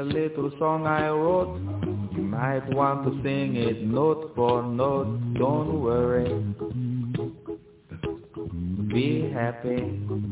little song I wrote. You might want to sing it note for note. Don't worry, be happy.